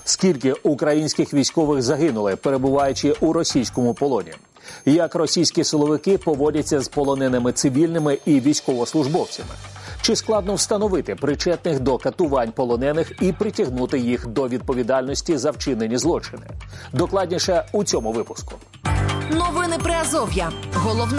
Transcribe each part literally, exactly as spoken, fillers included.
Скільки українських військових загинули, перебуваючи у російському полоні? Як російські силовики поводяться з полоненими цивільними і військовослужбовцями? Чи складно встановити причетних до катувань полонених і притягнути їх до відповідальності за вчинені злочини? Докладніше у цьому випуску. Новини Приазов'я. Головне.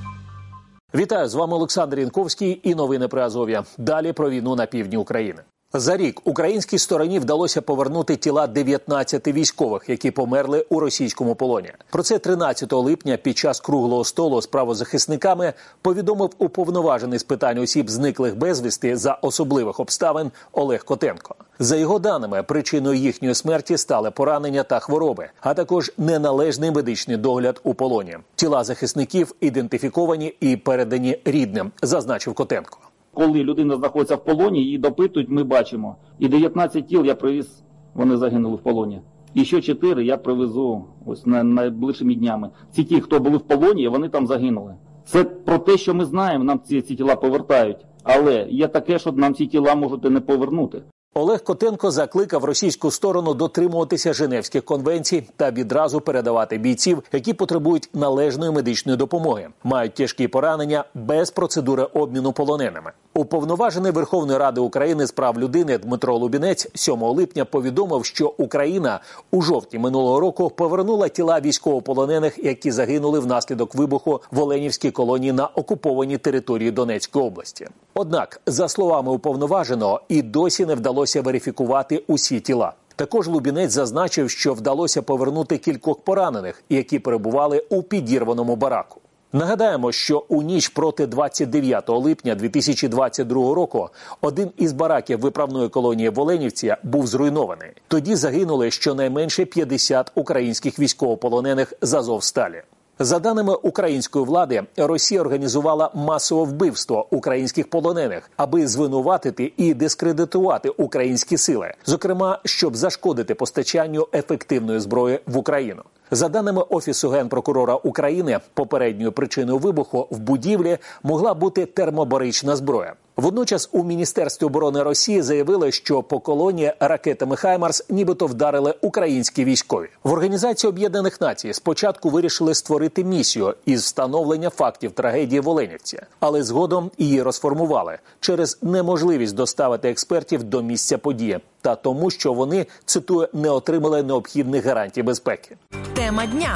Вітаю, з вами Олександр Янковський і новини Приазов'я. Далі про війну на півдні України. За рік українській стороні вдалося повернути тіла дев'ятнадцяти військових, які померли у російському полоні. Про це тринадцятого липня під час круглого столу з правозахисниками повідомив уповноважений з питань осіб, зниклих безвісти за особливих обставин Олег Котенко. За його даними, причиною їхньої смерті стали поранення та хвороби, а також неналежний медичний догляд у полоні. Тіла захисників ідентифіковані і передані рідним, зазначив Котенко. Коли людина знаходиться в полоні, її допитують, ми бачимо. І дев'ятнадцять тіл я привіз, вони загинули в полоні. І ще чотири я привезу ось на найближчими днями. Ці ті, хто були в полоні, вони там загинули. Це про те, що ми знаємо, нам ці, ці тіла повертають. Але є таке, що нам ці тіла можуть і не повернути. Олег Котенко закликав російську сторону дотримуватися Женевських конвенцій та відразу передавати бійців, які потребують належної медичної допомоги, мають тяжкі поранення, без процедури обміну полоненими. Уповноважений Верховної Ради України з прав людини Дмитро Лубінець сьомого липня повідомив, що Україна у жовтні минулого року повернула тіла військовополонених, які загинули внаслідок вибуху в Оленівській колонії на окупованій території Донецької області. Однак, за словами уповноваженого, і досі не вдалося верифікувати усі тіла. Також Лубінець зазначив, що вдалося повернути кількох поранених, які перебували у підірваному бараку. Нагадаємо, що у ніч проти двадцять дев'ятого липня дві тисячі двадцять другого року один із бараків виправної колонії в Оленівці був зруйнований. Тоді загинули щонайменше п'ятдесят українських військовополонених з Азовсталі. За даними української влади, Росія організувала масове вбивство українських полонених, аби звинуватити і дискредитувати українські сили, зокрема, щоб зашкодити постачанню ефективної зброї в Україну. За даними Офісу Генпрокурора України, попередньою причиною вибуху в будівлі могла бути термобарична зброя. Водночас у Міністерстві оборони Росії заявили, що по колонії ракетами «Хаймарс» нібито вдарили українські військові. В Організації Об'єднаних Націй спочатку вирішили створити місію із встановлення фактів трагедії в Оленівці, але згодом її розформували через неможливість доставити експертів до місця події та тому, що вони, цитую, не отримали необхідних гарантій безпеки. Тема дня.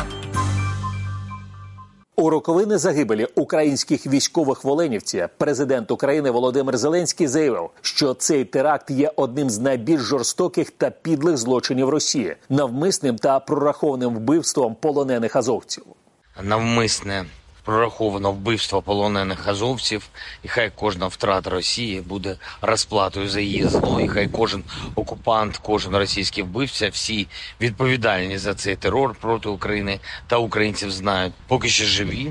У роковини загибелі українських військових в Оленівці президент України Володимир Зеленський заявив, що цей теракт є одним з найбільш жорстоких та підлих злочинів Росії, навмисним та прорахованим вбивством полонених азовців. Навмисне прораховано вбивство полонених азовців, і хай кожна втрата Росії буде розплатою за її зло, і хай кожен окупант, кожен російський вбивця, всі відповідальні за цей терор проти України та українців знають, поки що живі,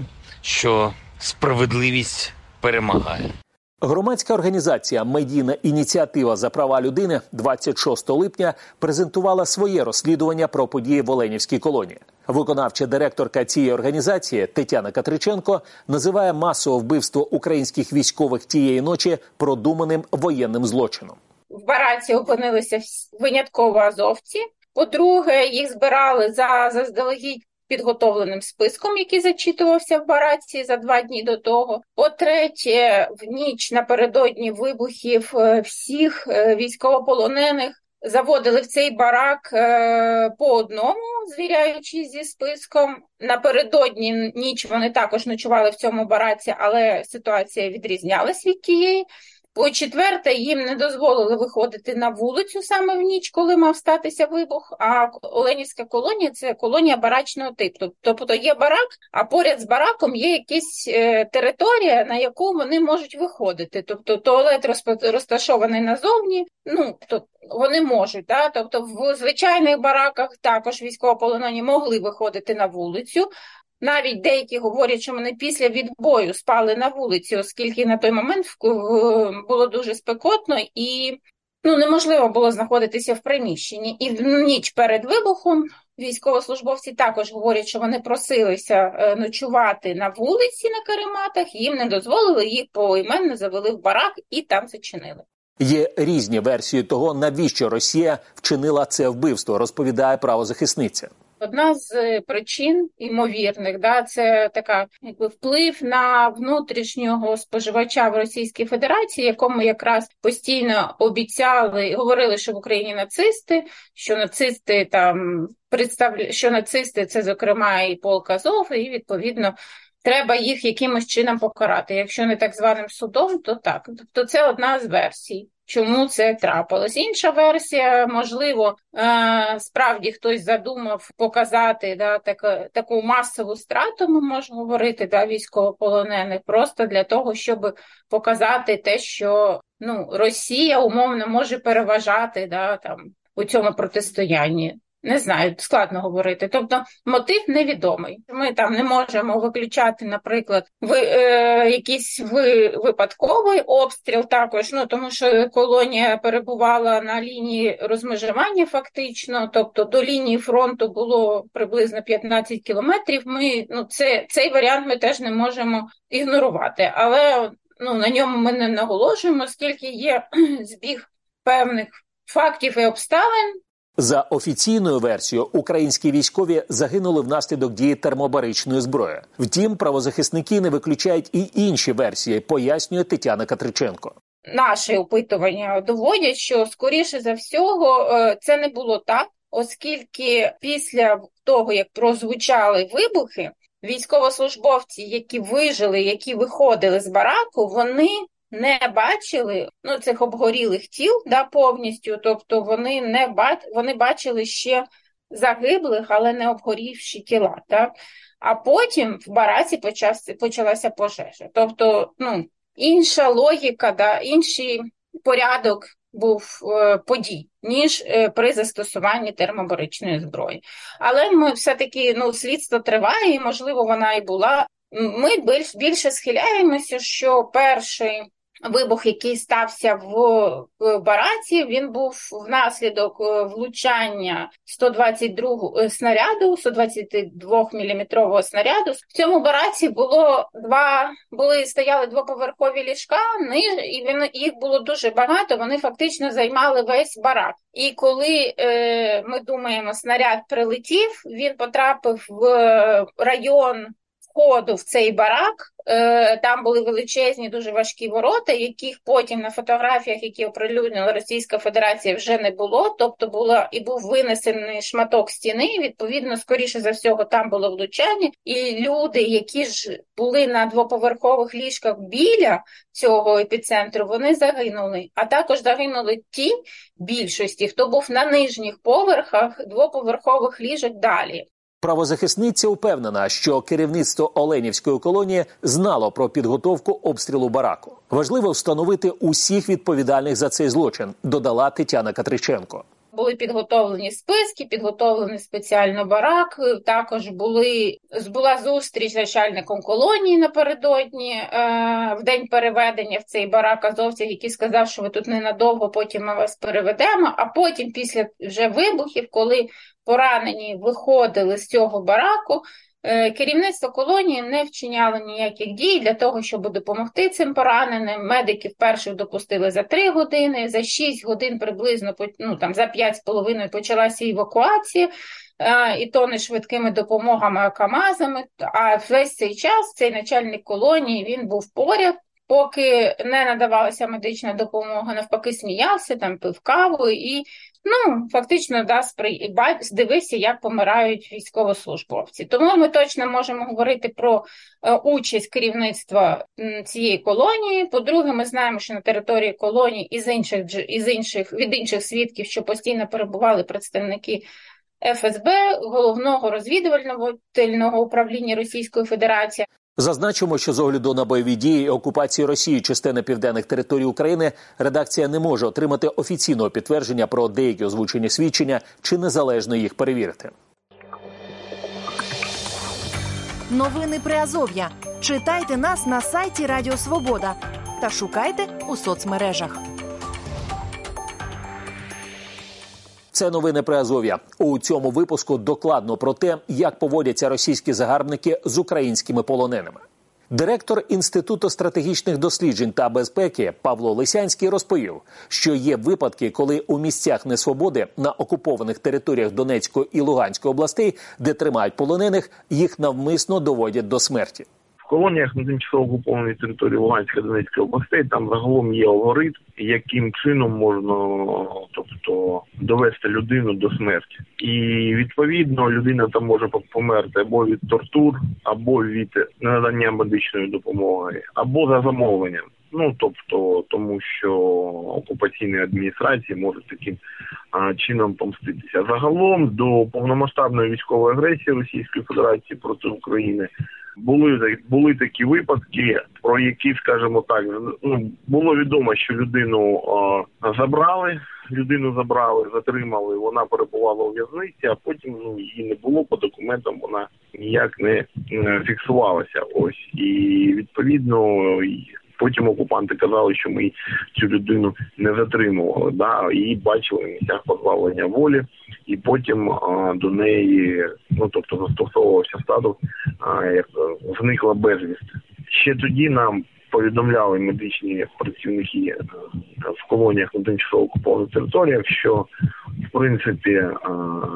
що справедливість перемагає. Громадська організація «Медійна ініціатива за права людини» двадцять шостого липня презентувала своє розслідування про події в Оленівській колонії. Виконавча директорка цієї організації Тетяна Катриченко називає масове вбивство українських військових тієї ночі продуманим воєнним злочином. В бараці опинилися винятково азовці. По-друге, їх збирали за заздалегідь підготовленим списком, який зачитувався в бараці за два дні до того. По-третє, в ніч напередодні вибухів всіх військовополонених заводили в цей барак по одному, звіряючись зі списком. Напередодні ніч вони також ночували в цьому бараці, але ситуація відрізнялась від тієї. По-четверте, їм не дозволили виходити на вулицю саме в ніч, коли мав статися вибух, а Оленівська колонія – це колонія барачного типу. Тобто є барак, а поряд з бараком є якась е, територія, на яку вони можуть виходити. Тобто туалет розташований назовні, ну, то вони можуть. Да? Тобто в звичайних бараках також військовополонені могли виходити на вулицю. Навіть деякі говорять, що вони після відбою спали на вулиці, оскільки на той момент було дуже спекотно і ну, неможливо було знаходитися в приміщенні. І в ніч перед вибухом військовослужбовці також говорять, що вони просилися ночувати на вулиці на карематах, їм не дозволили, їх поіменно завели в барак і там зачинили. Є різні версії того, навіщо Росія вчинила це вбивство, розповідає правозахисниця. Одна з причин ймовірних, да, це така якби вплив на внутрішнього споживача в Російській Федерації, якому якраз постійно обіцяли, говорили, що в Україні нацисти, що нацисти там представля... що нацисти це, зокрема, і полк Азов, і відповідно треба їх якимось чином покарати. Якщо не так званим судом, то так. Тобто це одна з версій. Чому це трапилось? Інша версія, можливо, справді хтось задумав показати да, так, таку масову страту, ми можемо говорити, да, військовополонених, просто для того, щоб показати те, що ну, Росія умовно може переважати да, там, у цьому протистоянні. Не знаю, складно говорити. Тобто мотив невідомий. Ми там не можемо виключати, наприклад, ви, е, якийсь ви, випадковий обстріл також, ну тому що колонія перебувала на лінії розмежування фактично, тобто до лінії фронту було приблизно п'ятнадцять кілометрів. Ми, ну, це, цей варіант ми теж не можемо ігнорувати, але ну, на ньому ми не наголошуємо, оскільки є збіг певних фактів і обставин. За офіційною версією, українські військові загинули внаслідок дії термобаричної зброї. Втім, правозахисники не виключають і інші версії, пояснює Тетяна Катриченко. Наші опитування доводять, що, скоріше за всього, це не було так, оскільки після того, як прозвучали вибухи, військовослужбовці, які вижили, які виходили з бараку, вони не бачили ну, цих обгорілих тіл да, повністю, тобто вони не бач... вони бачили ще загиблих, але не обгорівші тіла. Так? А потім в бараці почався, почалася пожежа. Тобто ну, інша логіка, да, інший порядок був е, подій, ніж е, при застосуванні термобаричної зброї. Але ми все-таки, ну, слідство триває, і, можливо, вона і була. Ми більш, більше схиляємося, що перший вибух, який стався в бараці, він був внаслідок влучання сто двадцять другого снаряду, сто двадцять два міліметрового снаряду. В цьому бараці було два, були, стояли двоповерхові ліжка, і він, їх було дуже багато, вони фактично займали весь барак. І коли е, ми думаємо, снаряд прилетів, він потрапив в район входу в цей барак, там були величезні, дуже важкі ворота, яких потім на фотографіях, які оприлюднила Російська Федерація, вже не було, тобто було і був винесений шматок стіни, відповідно, скоріше за всього, там було влучання, і люди, які ж були на двоповерхових ліжках біля цього епіцентру, вони загинули, а також загинули ті більшості, хто був на нижніх поверхах двоповерхових ліжок далі. Правозахисниця впевнена, що керівництво Оленівської колонії знало про підготовку обстрілу бараку. Важливо встановити усіх відповідальних за цей злочин, додала Тетяна Катриченко. Були підготовлені списки, підготовлений спеціально барак, також були, була зустріч з начальником колонії напередодні, е, в день переведення в цей барак азовців, який сказав, що ви тут ненадовго, потім ми вас переведемо, а потім після вже вибухів, коли поранені виходили з цього бараку, керівництво колонії не вчиняло ніяких дій для того, щоб допомогти цим пораненим. Медиків перших допустили за три години, за шість годин приблизно, ну там за п'ять з половиною почалася евакуація, і то не швидкими допомогами, а КАМАЗами. А весь цей час цей начальник колонії, він був поряд, поки не надавалася медична допомога, навпаки сміявся, там пив каву і ну, фактично, да, спри... дивився, як помирають військовослужбовці. Тому ми точно можемо говорити про е, участь керівництва цієї колонії. По-друге, ми знаємо, що на території колонії із інших, із інших, від інших свідків, що постійно перебували представники еф ес бе, Головного розвідувального управління Російської Федерації. Зазначимо, що з огляду на бойові дії і окупації Росії частини південних територій України редакція не може отримати офіційного підтвердження про деякі озвучені свідчення чи незалежно їх перевірити. Новини Приазов'я. Читайте нас на сайті Радіо Свобода та шукайте у соцмережах. Це новини Приазов'я. У цьому випуску докладно про те, як поводяться російські загарбники з українськими полоненими. Директор Інституту стратегічних досліджень та безпеки Павло Лисянський розповів, що є випадки, коли у місцях несвободи на окупованих територіях Донецької і Луганської областей, де тримають полонених, їх навмисно доводять до смерті. В колоніях на тимчасово окупованій території Луганської та Донецької областей там загалом є алгоритм, яким чином можна, тобто, довести людину до смерті. І відповідно людина там може померти або від тортур, або від надання медичної допомоги, або за замовленням. Ну, тобто, тому що окупаційні адміністрації можуть таким а, чином помститися. Загалом до повномасштабної військової агресії Російської Федерації проти України були, були такі випадки, про які, скажімо так, ну, було відомо, що людину а, забрали, людину забрали, затримали, вона перебувала у в'язниці, а потім ну, її не було, по документам вона ніяк не, не фіксувалася. Ось. І відповідно потім окупанти казали, що ми цю людину не затримували, да, її бачили в місцях позбавлення волі, і потім а, до неї, ну тобто застосовувався статус, а, як зникла безвісти. Ще тоді нам повідомляли медичні працівники в колоніях на тимчасово окупованих територіях, що в принципі, а,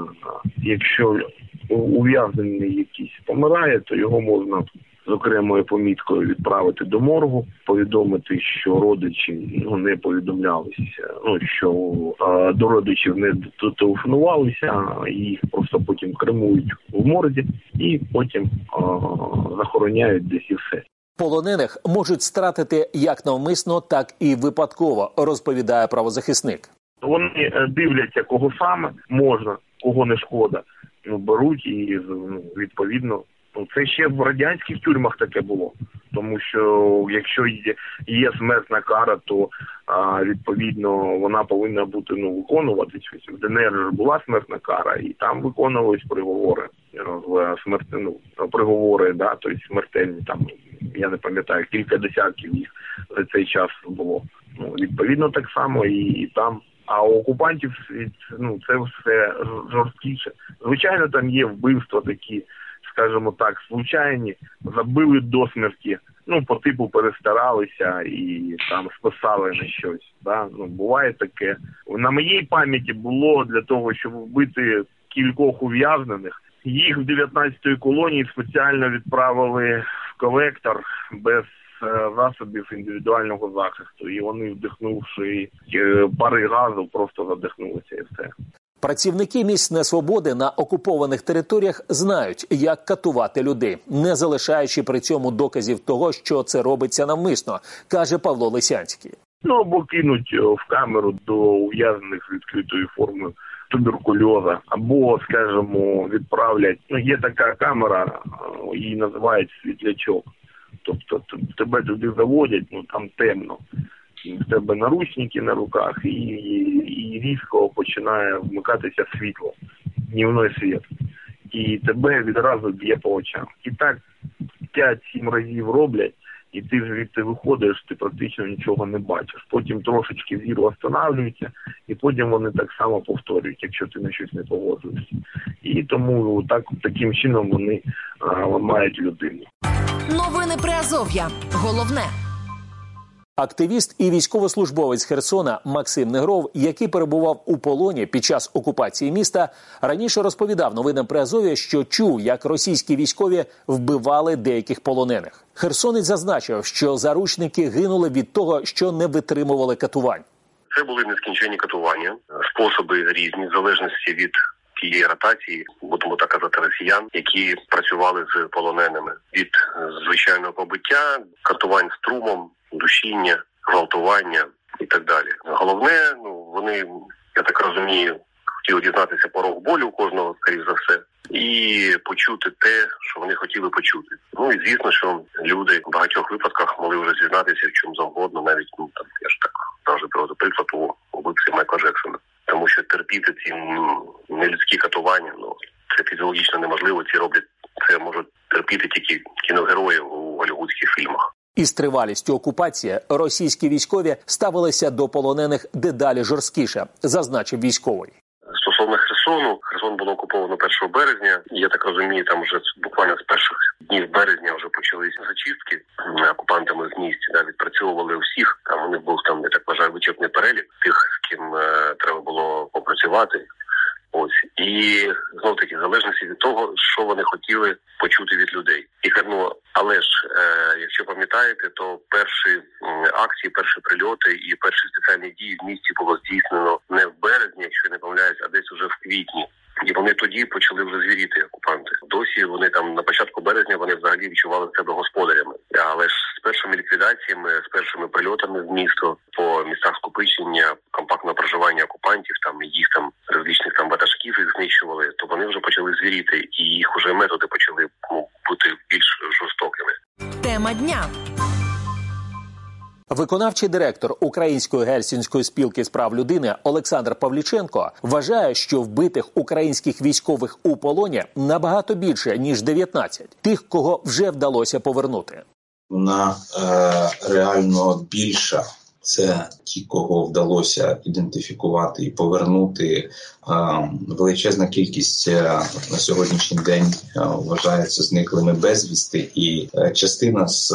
якщо ув'язнений якийсь помирає, то його можна з окремою поміткою відправити до моргу, повідомити, що родичі ну, не повідомлялися, ну, що а, до родичів не телефонувалися, а їх просто потім кремують в морзі і потім а, захороняють десь і все. Полонених можуть стратити як навмисно, так і випадково, розповідає правозахисник. Вони дивляться, кого саме можна, кого не шкода, ну, беруть і ну, відповідно. Це ще в радянських тюрмах таке було, тому що якщо є, є смертна кара, то а, відповідно вона повинна бути ну, виконуватись. В ДНР була смертна кара, і там виконувались приговори, в смерти, ну, приговори, да, тобто смертельні, там, я не пам'ятаю, кілька десятків їх за цей час було. Ну, відповідно так само і, і там. А у окупантів ну, це все жорсткіше. Звичайно, там є вбивства такі, скажімо так, случайні, забили до смерті, ну, по типу перестаралися і там списали на щось, да? Ну, буває таке. На моїй пам'яті було для того, щоб вбити кількох ув'язнених, їх в дев'ятнадцятій колонії спеціально відправили в колектор без засобів індивідуального захисту, і вони, вдихнувши пари газу, просто задихнулися і все. Працівники місць несвободи на окупованих територіях знають, як катувати людей, не залишаючи при цьому доказів того, що це робиться навмисно, каже Павло Лисянський. Ну, або кинуть в камеру до ув'язнених з відкритою формою туберкульоза, або, скажімо, відправлять, ну, є така камера, її називають світлячок. Тобто тебе туди заводять, ну там темно, в тебе наручники на руках і, і, і різко починає вмикатися світло, днівний світ. І тебе відразу б'є по очам. І так п'ять-сім разів роблять, і ти звідти виходиш, ти практично нічого не бачиш. Потім трошечки зір встановлюється, і потім вони так само повторюють, якщо ти на щось не погоджуєшся. І тому так, таким чином вони а, ламають людину. Новини Приазов'я. Головне. Активіст і військовослужбовець Херсона Максим Негров, який перебував у полоні під час окупації міста, раніше розповідав новинам Приазов'я, що чув, як російські військові вбивали деяких полонених. Херсонець зазначив, що заручники гинули від того, що не витримували катувань. Це були нескінченні катування, способи різні, в залежності від тієї ротації, будемо так казати, росіян, які працювали з полоненими. Від звичайного побиття, катувань струмом, душіння, гвалтування і так далі. Головне, ну, вони, я так розумію, хотіли дізнатися порог болю у кожного, скоріш за все, і почути те, що вони хотіли почути. Ну і звісно, що люди в багатьох випадках могли вже зізнатися в чому завгодно, навіть, ну, там, я ж так завжди приводу приклад у вбивці Майкла Джексона. Тому що терпіти ці нелюдські катування, ну, це фізіологічно неможливо, ці роблять, це можуть терпіти тільки кіногерої у голлівудських фільмах. Із тривалістю окупації російські військові ставилися до полонених дедалі жорсткіше, зазначив військовий. Стосовно Стосовно Херсону, Херсон було окуповано першого березня. Я так розумію, там вже буквально з перших днів березня вже почалися зачистки окупантами в місті. Да, відпрацьовували усіх. Там у них був, там, я так вважаю, вичерпний перелік тих, з ким е, треба було попрацювати. Ось. І знов-таки, в залежності від того, що вони хотіли почути від людей. І, ну, але ж, е, якщо пам'ятаєте, то перші м, акції, перші прильоти і перші спеціальні дії в місті було здійснено не в березні, якщо я не помиляюсь, а десь уже в квітні. І вони тоді почали вже звіріти, окупанти. Досі вони там на початку березня вони взагалі відчували себе господарями. Але ж з першими ліквідаціями, з першими прильотами в місто, по містах скупичення, компактного проживання окупантів, там їх там различних там ватажків їх знищували, то вони вже почали звіріти, і їх уже методи почали ну, бути більш жорстокими. Тема дня. Виконавчий директор Української гельсінської спілки з прав людини Олександр Павліченко вважає, що вбитих українських військових у полоні набагато більше, ніж дев'ятнадцять. Тих, кого вже вдалося повернути. Вона е, реально більша. Це ті, кого вдалося ідентифікувати і повернути. Величезна кількість на сьогоднішній день вважається зниклими безвісти. І частина з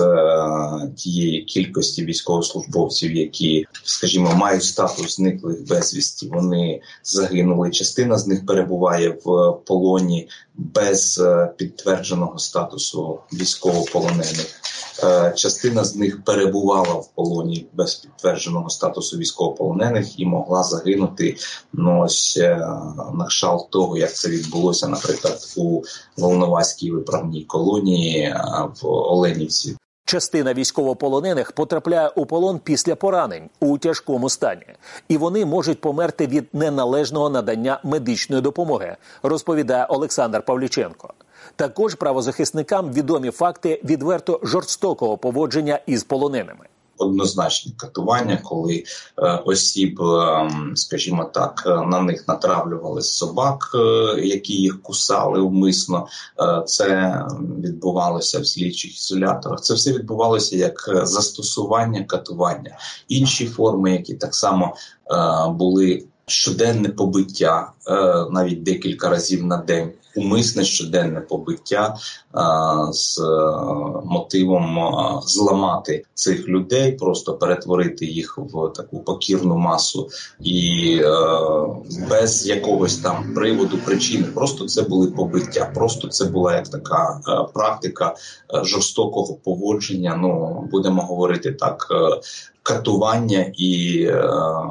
тієї кількості військовослужбовців, які, скажімо, мають статус зниклих безвісті, вони загинули. Частина з них перебуває в полоні без підтвердженого статусу військовополонених. Частина з них перебувала в полоні без підтвердженого статусу військовополонених і могла загинути, ну, ось на кшталт того, як це відбулося, наприклад, у Волноваській виправній колонії в Оленівці. Частина військовополонених потрапляє у полон після поранень у тяжкому стані. І вони можуть померти від неналежного надання медичної допомоги, розповідає Олександр Павліченко. Також правозахисникам відомі факти відверто жорстокого поводження із полоненими. Однозначні катування, коли е, осіб, е, скажімо так, на них натравлювали собак, е, які їх кусали умисно. Е, це відбувалося в слідчих ізоляторах. Це все відбувалося як застосування катування. Інші форми, які так само е, були щоденне побиття, е, навіть декілька разів на день. Умисне щоденне побиття а, з а, мотивом а, зламати цих людей, просто перетворити їх в таку покірну масу і а, без якогось там приводу, причини. Просто це були побиття, просто це була як така а, практика а, жорстокого поводження, ну, будемо говорити так, а, катування і е,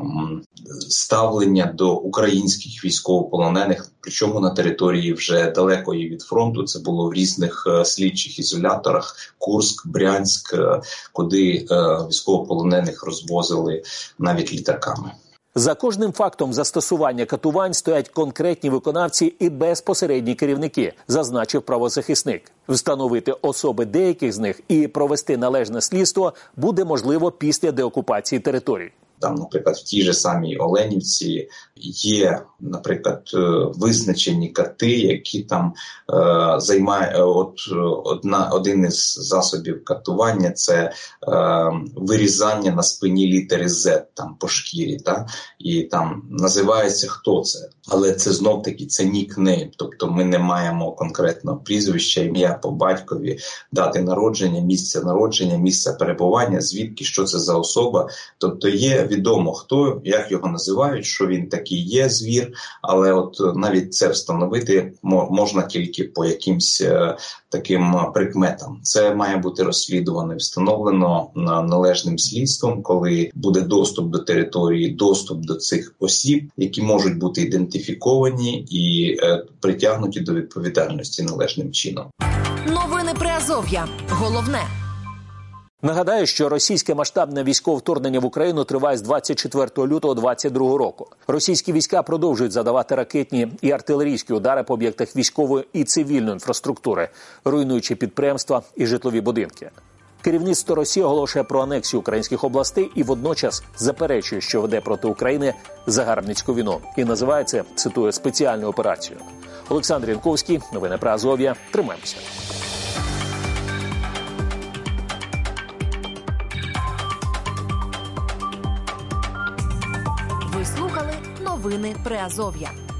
ставлення до українських військовополонених, причому на території вже далекої від фронту. Це було в різних е, слідчих ізоляторах, Курськ, Брянськ, е, куди е, військовополонених розвозили навіть літаками. За кожним фактом застосування катувань стоять конкретні виконавці і безпосередні керівники, зазначив правозахисник. Встановити особи деяких з них і провести належне слідство буде можливо після деокупації територій. Там, наприклад, в тій же самій Оленівці є, наприклад, визначені кати, які там е, займають, от одна, один із засобів катування – це е, вирізання на спині літери Z, там, по шкірі, та? І там називається хто це. Але це знов-таки, це нікнейм, тобто ми не маємо конкретного прізвища, ім'я по батькові, дати народження, місце народження, місце перебування, звідки, що це за особа. Тобто є відомо хто, як його називають, що він такий є звір, але от навіть це встановити можна тільки по якимсь е, таким прикметам. Це має бути розслідувано, встановлено належним слідством, коли буде доступ до території, доступ до цих осіб, які можуть бути ідентифіковані і е, притягнуті до відповідальності належним чином. Новини Приазов'я. Головне. Нагадаю, що російське масштабне військове вторгнення в Україну триває з двадцять четвертого лютого двадцять другого року. Російські війська продовжують задавати ракетні і артилерійські удари по об'єктах військової і цивільної інфраструктури, руйнуючи підприємства і житлові будинки. Керівництво Росії оголошує про анексію українських областей і водночас заперечує, що веде проти України загарбницьку війну. І називає це, цитую, спеціальну операцію. Олександр Янковський, новини Приазов'я. Тримаємося. Ви слухали новини Приазов'я.